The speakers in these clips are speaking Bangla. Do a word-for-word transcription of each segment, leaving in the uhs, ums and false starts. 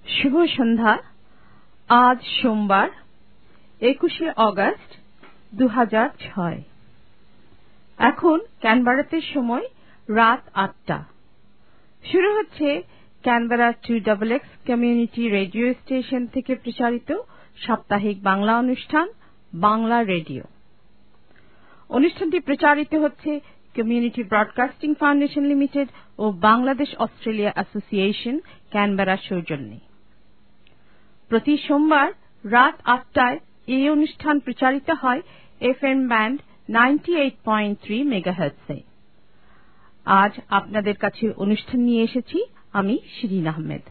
শুভ সন্ধ্যা। আজ সোমবার একুশে অগস্ট দু হাজার ছয়। এখন ক্যানবেরাতে সময় রাত আটটা। শুরু হচ্ছে Canberra two double X community radio station থেকে প্রচারিত সাপ্তাহিক বাংলা অনুষ্ঠান বাংলা রেডিও। অনুষ্ঠানটি প্রচারিত হচ্ছে কমিউনিটি ব্রডকাস্টিং ফাউন্ডেশন লিমিটেড ও বাংলাদেশ অস্ট্রেলিয়া অ্যাসোসিয়েশন ক্যানবেরা সৌজন্যে। প্রতি সোমবার রাত আটটায় এই অনুষ্ঠান প্রচারিত হয় F M band ninety eight point three মেগাহার্টজে। আজ আপনাদের কাছে অনুষ্ঠান নিয়ে এসেছি আমি শিরিন আহমেদ।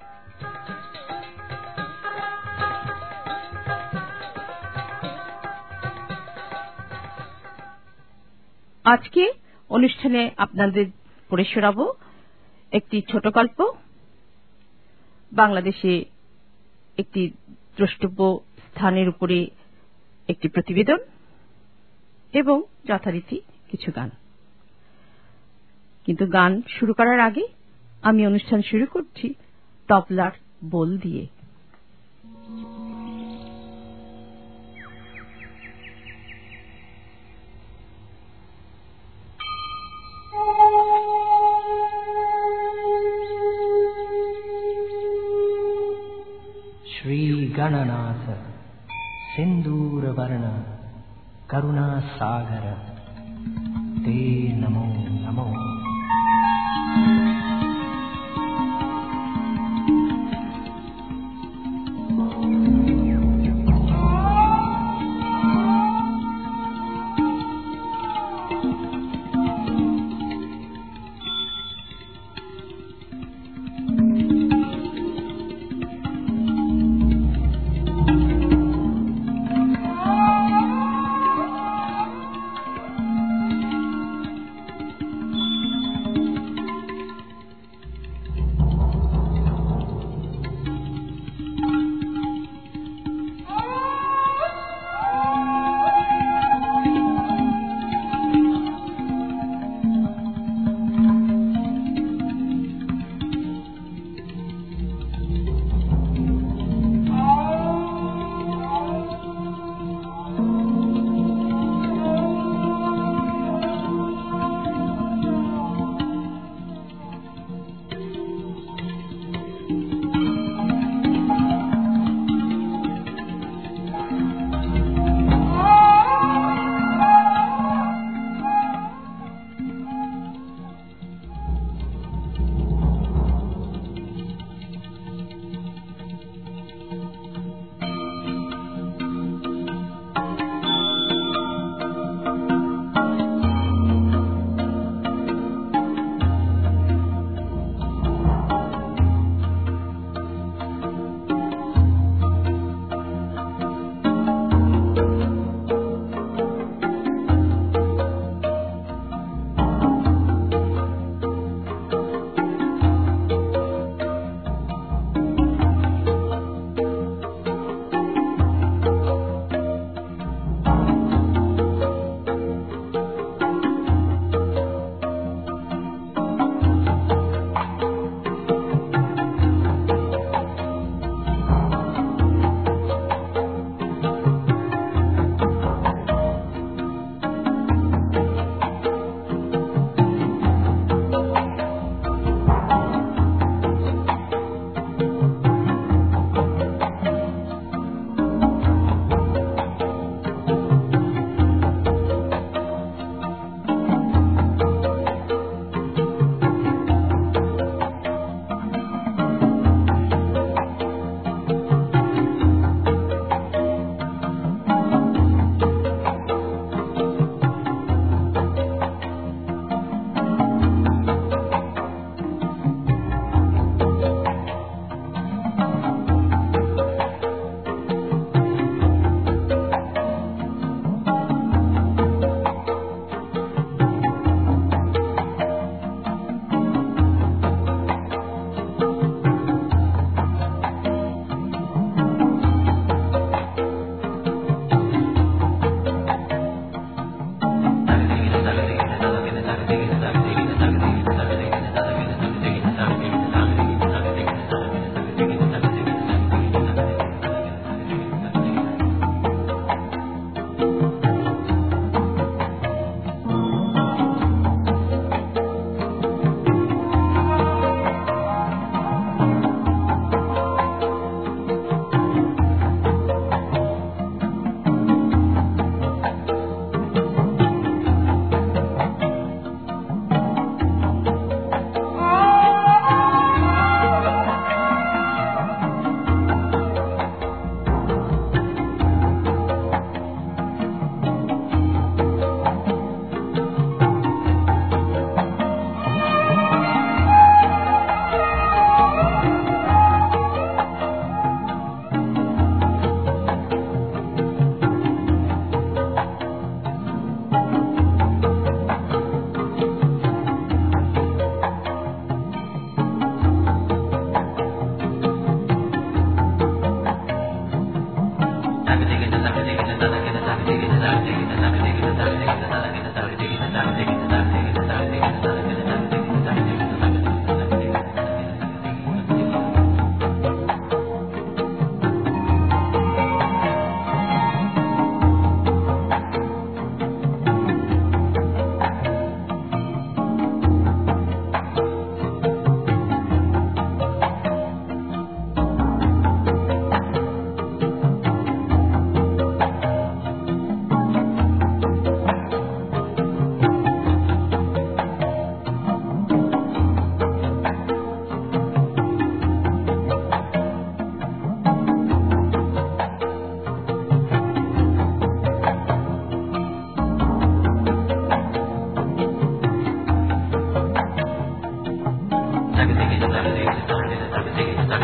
আজকে অনুষ্ঠানে আপনাদের পড়ে শোনাব একটি ছোট গল্প, বাংলাদেশে একটি দ্রষ্টব্য স্থানের উপরে একটি প্রতিবেদন এবং যথারীতি কিছু গান। কিন্তু গান শুরু করার আগে আমি অনুষ্ঠান শুরু করছি তবলার বোল দিয়ে। श्री गणनाथ सिंदूर वर्ण करुणा सागर ते नमो नमो।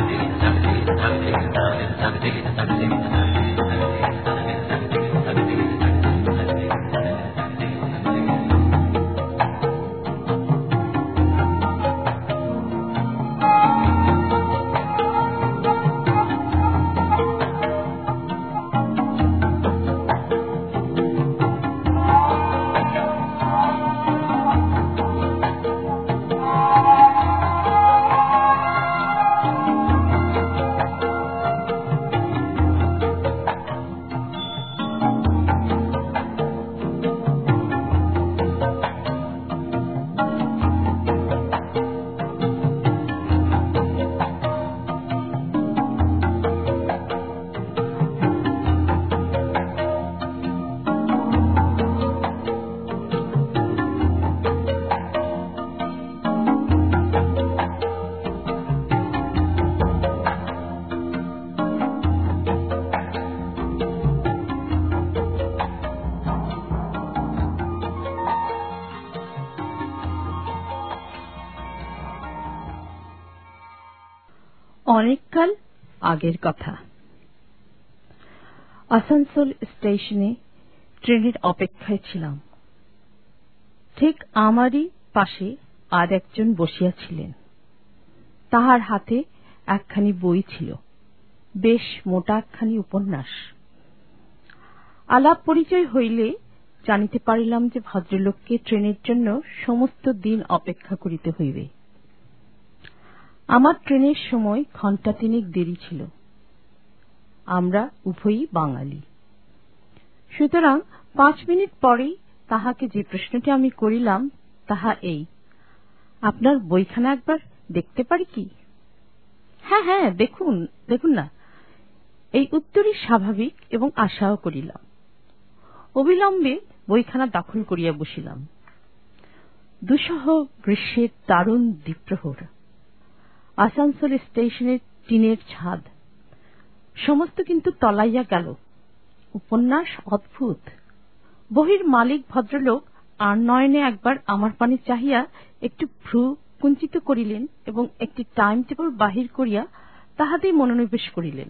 অনেককাল আগের কথা। আসানসোল স্টেশনে ট্রেনের অপেক্ষায় ছিলাম। ঠিক আমারই পাশে আর একজন বসিয়াছিলেন। তাহার হাতে একখানি বই ছিল, বেশ মোটা একখানি উপন্যাস। আলাপ পরিচয় হইলে জানিতে পারিলাম যে ভদ্রলোককে ট্রেনের জন্য সমস্ত দিন অপেক্ষা করিতে হইবে। আমার ট্রেনের সময় ঘণ্টা তিনেক দেরি ছিল। আমরা উভয়ই বাঙালি, সুতরাং পাঁচ মিনিট পরেই তাহাকে যে প্রশ্নটি আমি করিলাম তাহা এই, আপনার বইখানা একবার দেখতে পারি কি? হ্যাঁ হ্যাঁ, দেখুন দেখুন না, এই উত্তরই স্বাভাবিক এবং আশাও করিলাম। অবিলম্বে বইখানা দখল করিয়া বসিলাম। দুঃসহ গ্রীষ্মের দারুণ দ্বিপ্রহর। আসানসোল স্টেশনের টিনের ছাদ সমস্ত কিন্তু তলাইয়া গেল। উপন্যাস অদ্ভুত। বহির মালিক ভদ্রলোক আর নয়নে একবার আমার পানে চাহিয়া একটু ভ্রু কুঞ্চিত করিলেন এবং একটি টাইম টেবিল বাহির করিয়া তাহাতেই মনোনিবেশ করিলেন।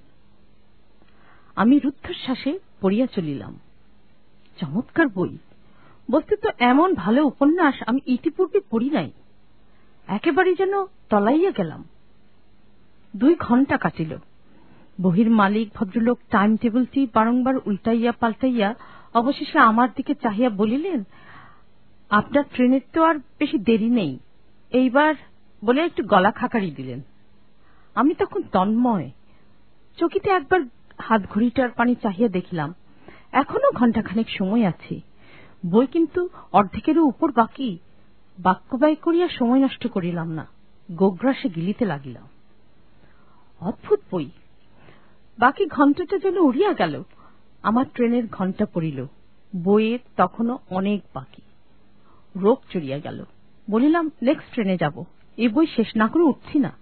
আমি রুদ্ধশ্বাসে পড়িয়া চলিলাম। চমৎকার বই, বস্তুত এমন ভালো উপন্যাস আমি ইতিপূর্বে পড়ি নাই। একেবারে যেন তলাইয়া গেলাম। দুই ঘণ্টা কাটিল। বহির মালিক ভদ্রলোক টাইম টেবিলটি বারংবার উল্টাইয়া পাল্টাইয়া অবশেষে আমার দিকে চাহিয়া বলিলেন, আপনার ট্রেনের তো আর বেশি দেরি নেই, এইবার বলে একটু গলা খাকারি দিলেন। আমি তখন তন্ময়। চকিতে একবার হাত ঘড়িটার পানে চাহিয়া দেখিলাম, এখনো ঘণ্টাখানেক সময় আছে। বই কিন্তু অর্ধেকেরও উপর বাকি। বাক্য ব্যয় করিয়া সময় নষ্ট করিলাম না, গোগ্রাসে গিলিতে লাগিলাম। অদ্ভুত বই। বাকি ঘণ্টাটা যেন উড়িয়া গেল। আমার ট্রেনের ঘণ্টা পড়িল। বইয়ের তখনও অনেক বাকি। রোগ চড়িয়া গেল। বলিলাম, নেক্সট ট্রেনে যাব, এই বই শেষ না করে উঠছি না।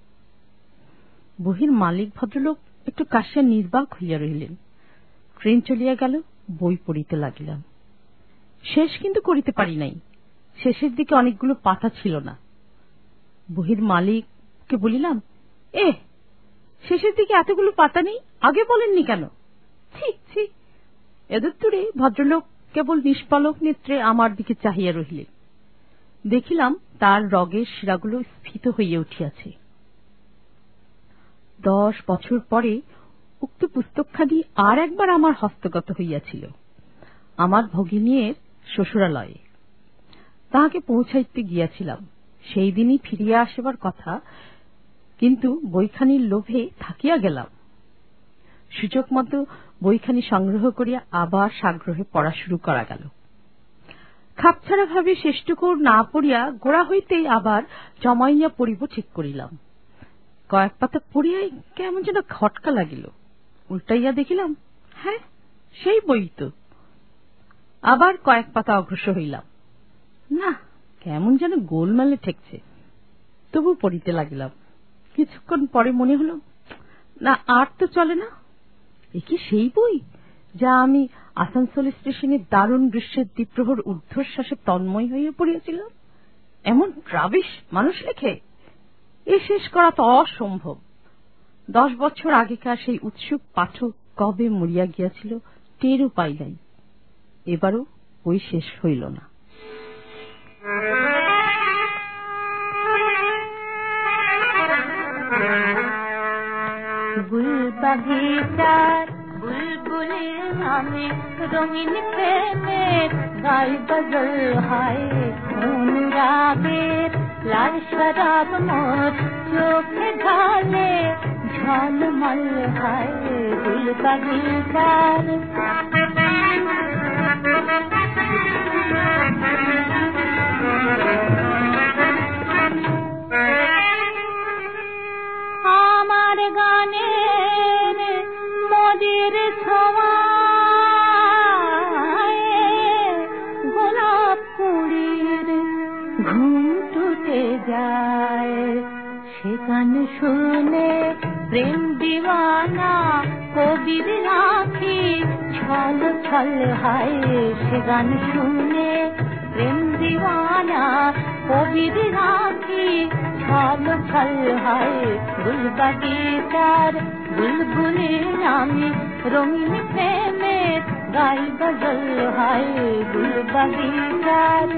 বহির মালিক ভদ্রলোক একটু কাশিয়া নির্বাক হইয়া রহিলেন। ট্রেন চলিয়া গেল। বই পড়িতে লাগিলাম। শেষ কিন্তু করিতে পারি নাই। শেষের দিকে অনেকগুলো পাতা ছিল না। বহির মালিককে বলিলাম, এ শেষের দিকে এতগুলো পাতা নেই, আগে বলেননি কেন? ছি ছি। এদুত্তরে ভদ্রলোক কেবল নিষ্পালক নেত্রে আমার দিকে চাহিয়া রহিলেন। দেখিলাম তার রগের শিরাগুলো স্ফীত হইয়া উঠিয়াছে। দশ বছর পরে উক্ত পুস্তকখানি আর একবার আমার হস্তগত হইয়াছিল, আমার ভগিনীর শ্বশুরালয়ে। তাহাকে পৌঁছাইতে গিয়াছিলাম। সেই দিনই ফিরিয়া আসিবার কথা, কিন্তু বইখানির লোভে থাকিয়া গেলাম। সুযোগ মতো বইখানি সংগ্রহ করিয়া আবার সাগ্রহে পড়া শুরু করা গেল। খাপছাড়া ভাবে শেষটুকু না পড়িয়া গোড়া হইতেই আবার জমাইয়া পড়িব ঠিক করিলাম। কয়েক পাতা পড়িয়াই কেমন যেন খটকা লাগিল। উল্টাইয়া দেখিলাম, হ্যাঁ সেই বই তো। আবার কয়েক পাতা অগ্রসর হইলাম। না, কেমন যেন গোলমালে ঠেকছে। তবু পড়িতে লাগিলাম। কিছুক্ষণ পরে মনে হল, না আর তো চলে না। এ কি সেই বই যা আমি আসানসোল স্টেশনের দারুণ গ্রীষ্মের দ্বিপ্রহর ঊর্ধ্বশ্বাসে তন্ময় হইয়া পড়িয়াছিলাম? এমন রাবিশ মানুষ লেখে? এ শেষ করা তো অসম্ভব। দশ বছর আগেকার সেই উৎসুক পাঠক কবে মরিয়া গিয়াছিল টেরও পাই নাই। এবারও বই শেষ হইল না। গুলবাগিচার বুলবুলের নামে রঙিন প্রেমের গাই গজল হায় অনুরাগের লাল শরাব মোর চোখে ঢালে ঝলমল হায় গুলবাগিচার আমার গানের মদির ছোঁয়ায় গোলাপ কুড়ির ঘুম টুটে যায়। সে গান শুনে প্রেম দিওয়ানা কবির রাখি ছল ছল হায়। সে গান শুনে প্রেম দিওয়ানা কবির রাখি ছল ছল হায়। গুলবাগিচার বুলবুলের নামে রঙিন প্রেমের গাই গজল হায় গুলবাগিচার।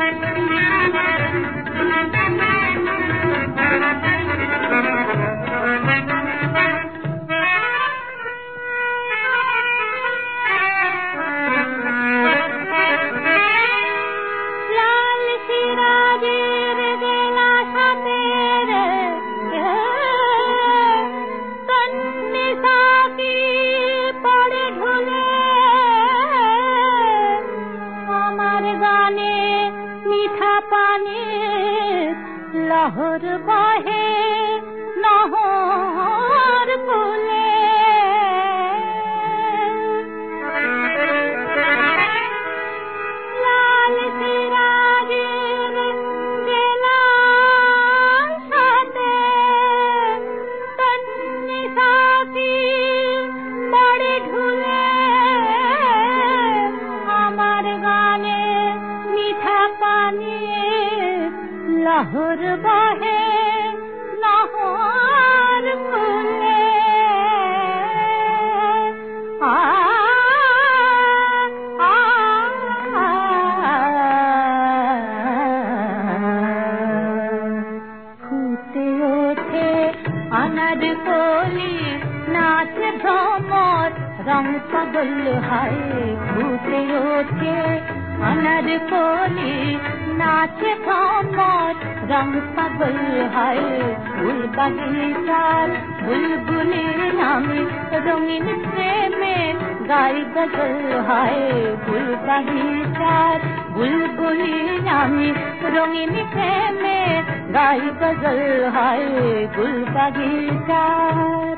লহর বাহে নহর ফুলে লাল সিরাজের গেলা সাথে তন্নি সাথী পড়ে ঢুলে। আমার গানে মিঠা পানি লহর বাহে নহর ফুলে। আ ফুটে ওঠে আনার কলি নাচে ভ্রমর রং পাগল হায়। ফুটে ওঠে আনার কলি নাচে ভ্রমর রং পাগল হায়। গুলবাগিচার বুলবুলের নামে রঙিন প্রেমের গাই গজল হায় গুলবাগিচার বুলবুলের নামে রঙিন প্রেমের গাই গজল হায় গুলবাগিচার।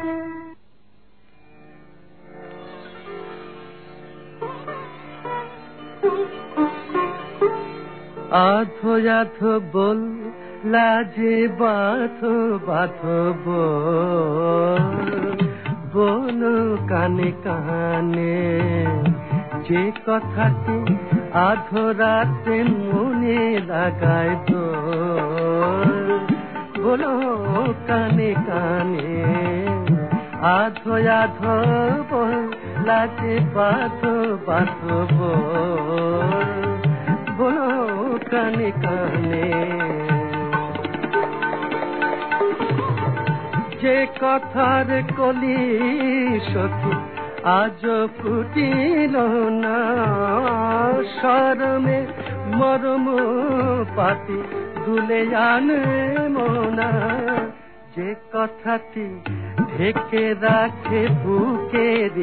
আধো আধো বল লাজে বাথো বাথো বল কানে কানে যে কথাটি আধো রাতে মনে লাগায় তো বলো কানে কানে আধো আধো বল লাজে বাথো বাথো বলো কানে কানে যে কথার কলি সখী আজ ফুটিল না শরমে মরম পাতি দুলে আনে মোনা যে কথাটি ঢেকে রাখে বুকের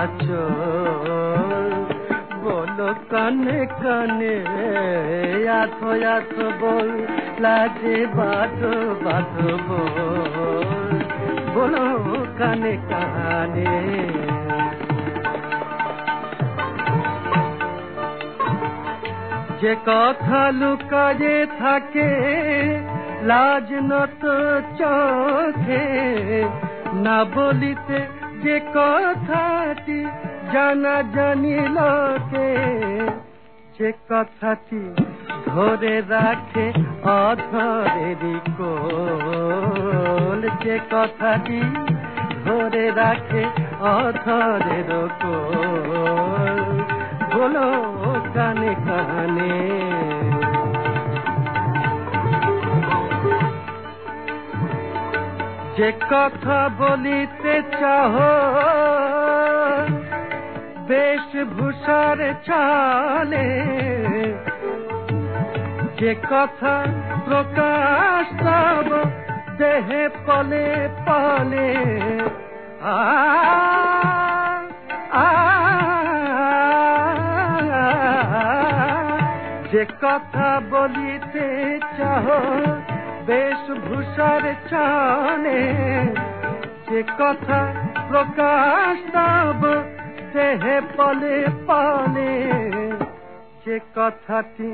আঁচল বলো কানে কানে আধো আধো বল লাজে বাঁধো বাঁধো বলো কানে কানে যে কথা লুকায়ে থাকে লাজ নত চোখে না বলিতে যে কথাটি জানা জানি লোকে যে কথাটি ধরে রাখে অধরেরই কোল যে কথাটি রাখে অধরের কোল, বলো কানে কানে। যে কথা বলিতে চাহ বেশভূষার চালে, যে কথা প্রকাশ তব দেহে পলে পলে, আ আ যে কথা বলিতে চাহ বেশভূষার চালে, যে কথা প্রকাশ তব দেহে পলে পলে, যে কথাটি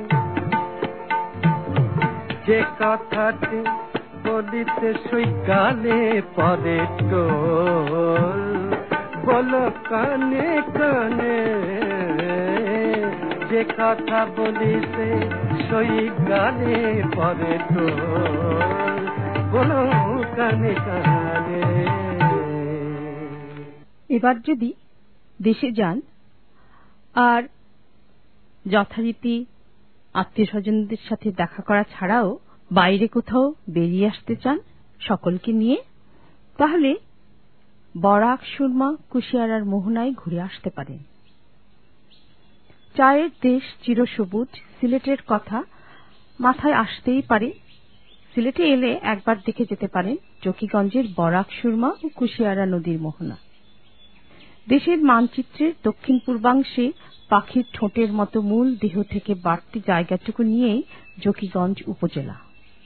যে কথাটি বলিতে সৈকালে পরে টোল, বলো কানে কানে। যে কথা বলিতে সৈকালে পরে টোল, বলো কানে কানে। এবার যদি দেশে যান আর যথারীতি আত্মীয় স্বজনদের সাথে দেখা করা ছাড়াও বাইরে কোথাও বেরিয়ে আসতে চান সকলকে নিয়ে, তাহলে বরাক, সুরমা, কুশিয়ারার মোহনায় ঘুরে আসতে পারেন। চায়ের দেশ চিরসবুজ সিলেটের কথা মাথায় আসতেই পারে। সিলেটে এলে একবার দেখে যেতে পারেন জকিগঞ্জের বরাক, সুরমা ও কুশিয়ারা নদীর মোহনা। দেশের মানচিত্রের দক্ষিণ পূর্বাংশে পাখির ঠোঁটের মতো মূল দেহ থেকে বাড়তি জায়গাটুকু নিয়েই জকিগঞ্জ উপজেলা,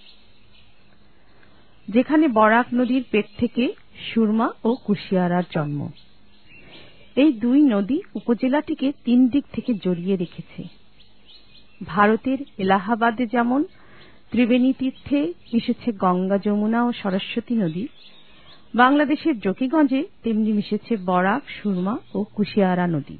যেখানে বরাক নদীর পেট থেকে সুরমা ও কুশিয়ারার জন্ম। এই দুই নদী উপজেলাটিকে তিন দিক থেকে জড়িয়ে রেখেছে। ভারতের এলাহাবাদে যেমন ত্রিবেণী তীর্থে মিশেছে গঙ্গা, যমুনা ও সরস্বতী নদী, বাংলাদেশের জকিগঞ্জে তেমনি মিশেছে বরাক, সুরমা ও কুশিয়ারা নদী।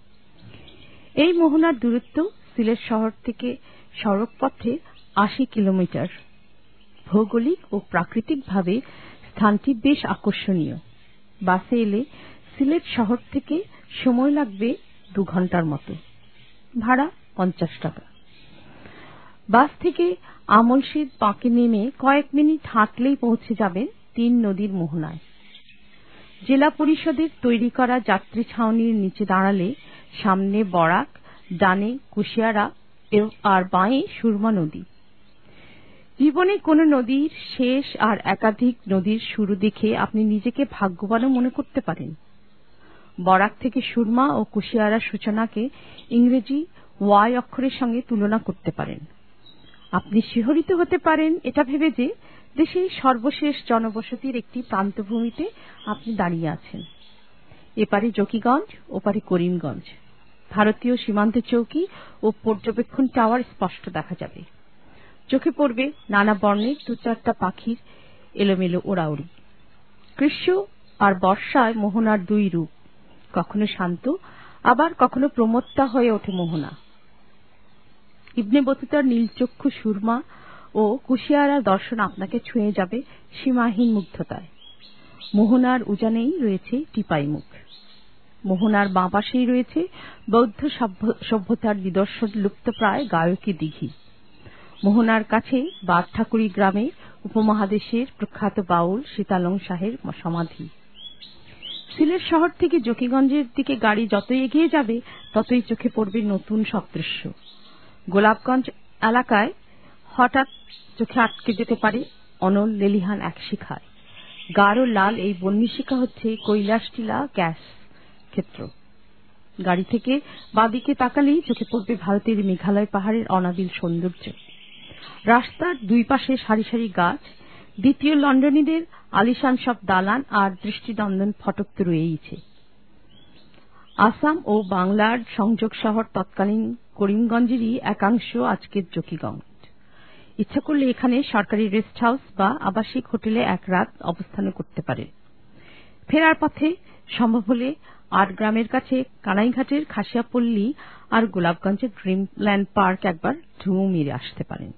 এই মোহনার দূরত্ব সিলেট শহর থেকে সড়ক পথে আশি কিলোমিটার। ভৌগোলিক ও প্রাকৃতিকভাবে স্থানটি বেশ আকর্ষণীয়। বাসে এলে সিলেট শহর থেকে সময় লাগবে দু ঘন্টার মতো, ভাড়া পঞ্চাশ টাকা। বাস থেকে আমলশীর বাঁকে নেমে কয়েক মিনিট হাঁটলেই পৌঁছে যাবেন তিন নদীর মোহনায়। জেলা পরিষদের তৈরি করা যাত্রী ছাউনির নিচে দাঁড়ালে সামনে বরাক, ডানে কুশিয়ারা আর বাঁয়ে সুরমা নদী। জীবনে কোন নদীর শেষ আর একাধিক নদীর শুরু দেখে আপনি নিজেকে ভাগ্যবানও মনে করতে পারেন। বরাক থেকে সুরমা ও কুশিয়ারার সূচনাকে ইংরেজি ওয়াই অক্ষরের সঙ্গে তুলনা করতে পারেন। আপনি শিহরিত হতে পারেন এটা ভেবে যে দেশের সর্বশেষ জনবসতির একটি প্রান্তভূমিতে আপনি দাঁড়িয়ে আছেন। এপারে জকিগঞ্জ, ওপারে করিমগঞ্জ। ভারতীয় সীমান্ত চৌকি ও পর্যবেক্ষণ টাওয়ার স্পষ্ট দেখা যাবে। চোখে পড়বে নানা বর্ণের দু চারটা পাখির এলোমেলো ওড়াউড়ি। গ্রীষ্ম আর বর্ষায় মোহনার দুই রূপ, কখনো শান্ত আবার কখনো প্রমত্তা হয়ে ওঠে মোহনা। ইবনে বতুতার নীলচক্ষু সুরমা ও কুশিয়ারার দর্শন আপনাকে ছুঁয়ে যাবে সীমাহীন মুগ্ধতায়। মোহনার উজানেই রয়েছে টিপাই মুখ। মোহনার বাঁ পাশেই রয়েছে বৌদ্ধ সভ্যতার নিদর্শন লুপ্তপ্রায় গায়কী দিঘি। মোহনার কাছে বাদঠাকুরি গ্রামে উপমহাদেশের প্রখ্যাত বাউল সীতালং শাহের সমাধি। সিলেট শহর থেকে জকিগঞ্জের দিকে গাড়ি যত এগিয়ে যাবে ততই চোখে পড়বে নতুন সব দৃশ্য। গোলাপগঞ্জ এলাকায় হঠাৎ চোখে আটকে যেতে পারে অনল লেলিহান এক শিখায়। গাঢ় লাল এই বন্যী শিখা হচ্ছে কৈলাসটিলা গ্যাস ক্ষেত্র। গাড়ি থেকে বাঁদিকে তাকালেই চোখে পড়বে ভারতের মেঘালয় পাহাড়ের অনাবিল সৌন্দর্য। রাস্তার দুই পাশে সারি সারি গাছ, দ্বিতীয় লন্ডনীদের আলিশান সব দালান আর দৃষ্টিনন্দন ফটক তো রয়েইছে। আসাম ও বাংলার সংযোগ শহর তৎকালীন করিমগঞ্জেরই একাংশ আজকের জকিগঞ্জ। ইচ্ছা করলে এখানে সরকারি রেস্ট হাউস বা আবাসিক হোটেলে এক রাত অবস্থান করতে পারে। ফেরার পথে সম্ভব হলে আট গ্রামের কাছে কানাইঘাটের খাসিয়াপল্লী আর গোলাপগঞ্জের ড্রিমল্যান্ড পার্ক একবার ঢুঁ মেরে আসতে পারেন।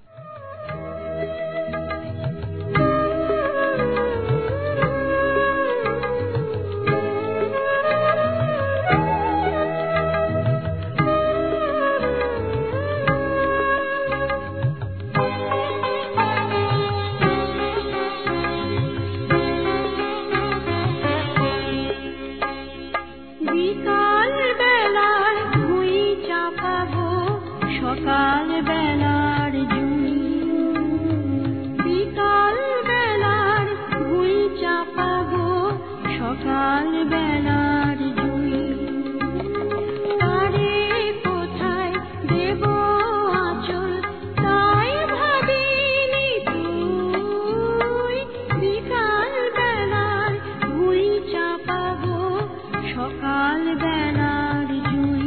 বেলার জুই তারে কোথায় দেব আঁচল তাই ভাবিনি তুই বিকাল বেলার ভুই চাপাবো সকাল বেলার জুই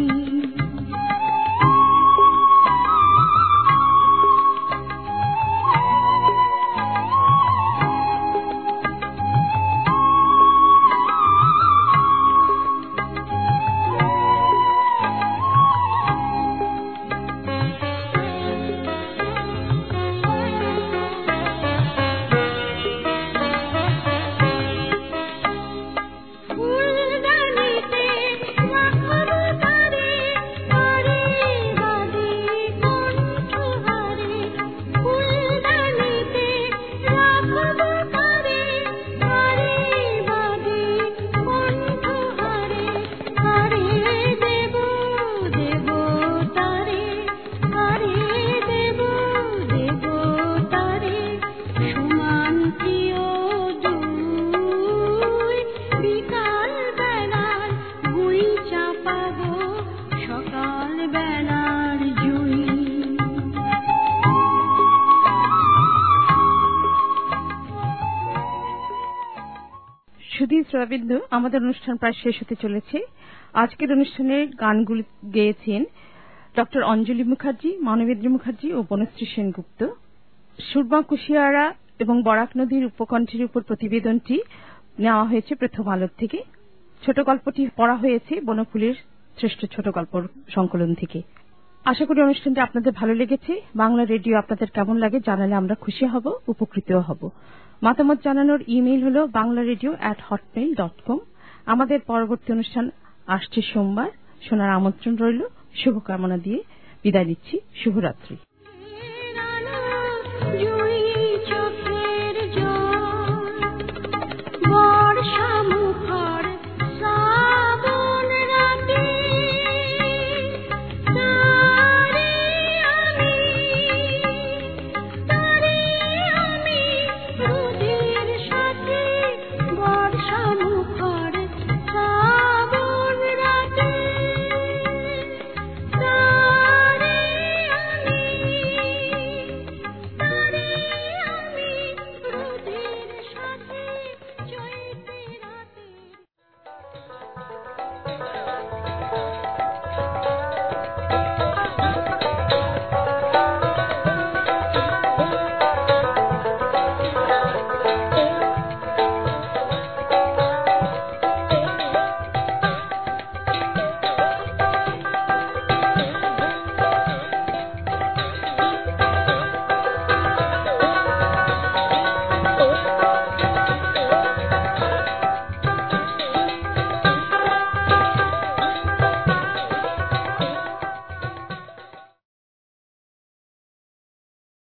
সুধী শ্রোতাবৃন্দ, আমাদের অনুষ্ঠান প্রায় শেষ হতে চলেছে। আজকের অনুষ্ঠানের গানগুলি গেয়েছেন ডক্টর অঞ্জলি মুখার্জি, মানবেন্দ্র মুখার্জি ও বনশ্রী সেনগুপ্ত। সুরমা কুশিয়ারা এবং বরাক নদীর উপকণ্ঠের উপর প্রতিবেদনটি নেওয়া হয়েছে প্রথম আলোর থেকে। ছোট গল্পটি পড়া হয়েছে বনফুলের শ্রেষ্ঠ ছোট গল্প সংকলন থেকে। আশা করি অনুষ্ঠানটি আপনাদের ভালো লেগেছে। বাংলা রেডিও আপনাদের কেমন লাগে জানালে আমরা খুশি হব, উপকৃতও হব। মতামত জানানোর ইমেইল হল Bangla radio at Hotmail dot com. আমাদের পরবর্তী অনুষ্ঠান আসছে সোমবার। শোনার আমন্ত্রণ রইল। শুভকামনা দিয়ে বিদায় নিচ্ছি। শুভরাত্রি।